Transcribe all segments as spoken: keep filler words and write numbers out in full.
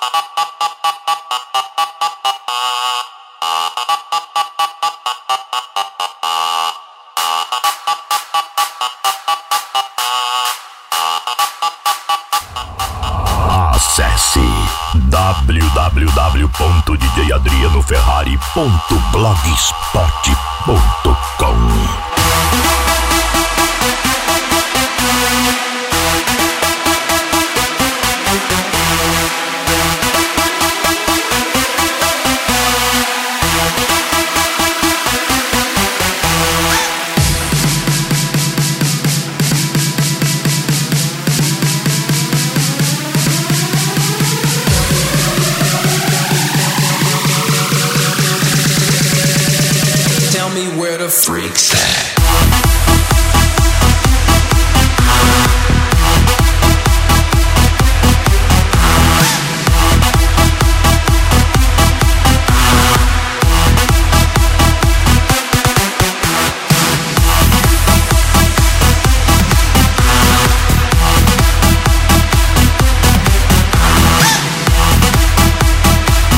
Acesse w w w ponto d j adriano ferrari ponto blogspot ponto com. Freaks at.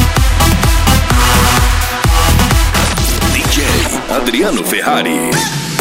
Adriano Ferrari.